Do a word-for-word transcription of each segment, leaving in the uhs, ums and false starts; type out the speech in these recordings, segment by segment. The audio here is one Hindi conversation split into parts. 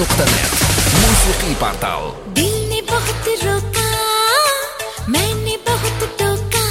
नुक्ता नेट موسيقي portal. दिल ने बहुत रोका, मैंने बहुत टोका,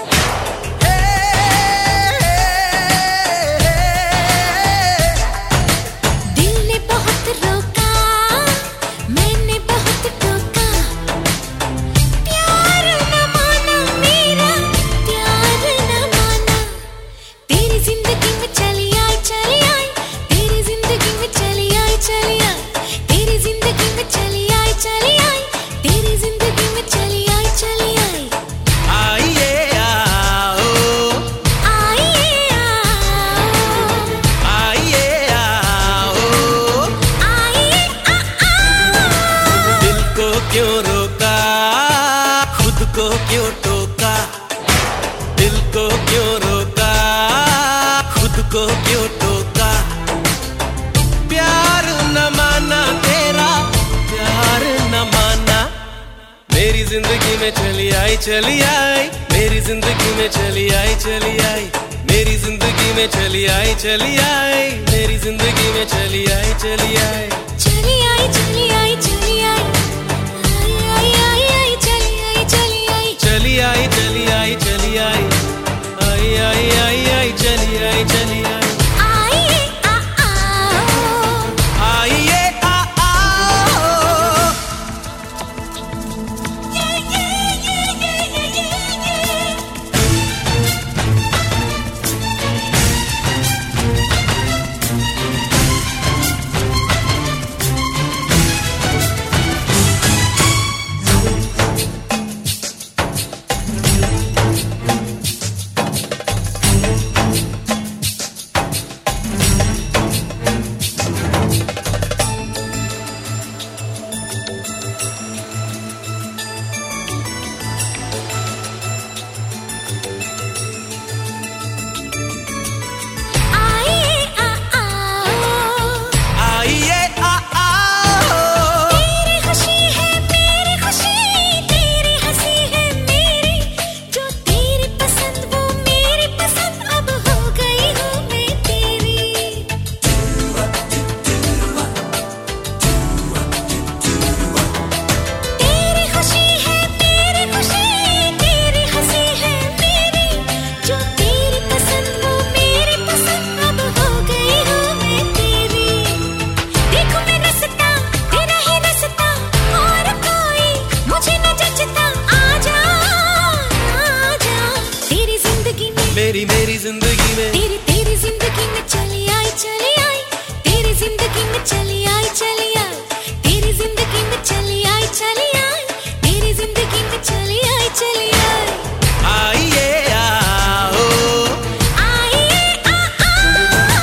दिल ने बहुत रोका, मैंने बहुत टोका, प्यार न माना मेरा, प्यार न माना, तेरी जिंदगी में चली आई चली आई, तेरी जिंदगी में चली आई चली आई, तेरी जिंदगी में चली आई चली आई, तेरी जिंदगी में चली आई चली आई। आइए आओ, आइए आओ, आइए आओ, आइए आओ। दिल को क्यों रोका, खुद को क्यों टोका, दिल को क्यों रोका, खुद को क्यों टोका, प्यार न माना तेरा, प्यार न माना, मेरी जिंदगी में चली आई चली आई, मेरी जिंदगी में चली आई चली आई, मेरी जिंदगी में चली आई चली आई, मेरी जिंदगी में चली आई चली आई। चली आई चली आई चली आई, आई आई आई चली आई चली आई, चली आई चली आई चली आई, आई आई आई आई चली आई चली आई। आइए आओ, आइए आओ, आइए आओ। आइए आओ, तेरी खुशी है मेरी खुशी, तेरी हंसी है मेरी, जो तेरी पसंद वो मेरी पसंद, अब हो गई हूँ मैं तेरी। तेरी खुशी है मेरी खुशी, तेरी हंसी है मेरी, जो तेरी पसंद वो मेरी पसंद, अब हो गई हूँ मैं तेरी। देखो मैं रसता, तेरा ही रसता, और कोई मुझे न जचता, आजा आजा, तेरी जिंदगी में, मेरी मेरी जिंदगी में, तेरी तेरी जिंदगी में चली आई चली आई, तेरी जिंदगी में चली आई चली आई, तेरी जिंदगी में चली आई चली आई, तेरी जिंदगी में चली आई चली आई। आइए आओ, आइए आओ,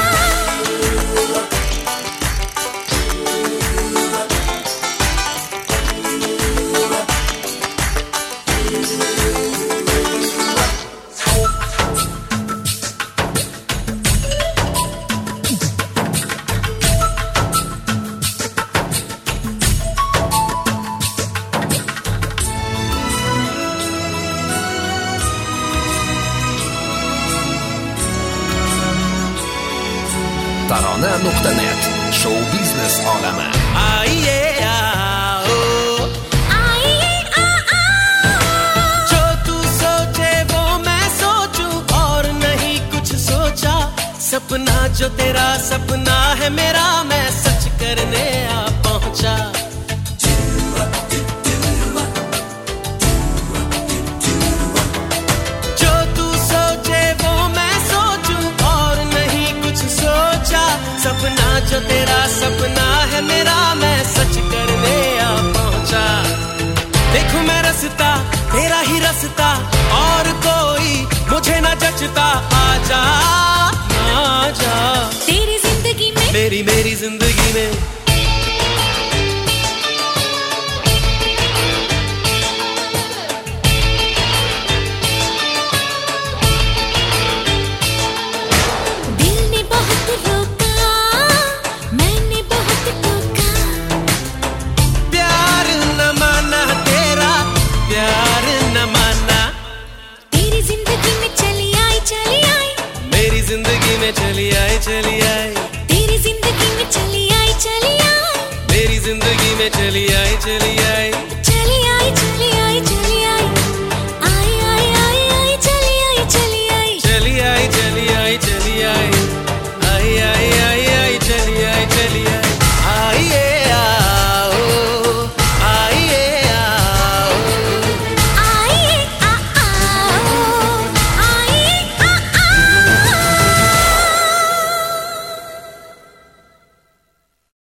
tarona nuqta net show business olami. आइए आओ, आइए आओ। जो तू सोचे वो मैं सोचूं, और नहीं कुछ सोचा, सपना जो तेरा सपना है मेरा, मैं सच करने आ पहुंचा। जो तू सोचे वो मैं सोचूं, और नहीं कुछ सोचा, सपना जो तेरा सपना है मेरा, मैं सच करने आ पहुंचा। देखो मैं रसता, तेरा ही रसता, और कोई मुझे न जचता, आजा आजा, तेरी जिंदगी में, मेरी मेरी जिंदगी में। दिल ने बहुत रोका, मैंने बहुत टोका, प्यार न माना तेरा, प्यार न माना, तेरी जिंदगी में चली आई चली आई, मेरी जिंदगी में चली आई चली आई, तेरी जिंदगी में चली आई चली आई, में चली आई चली आई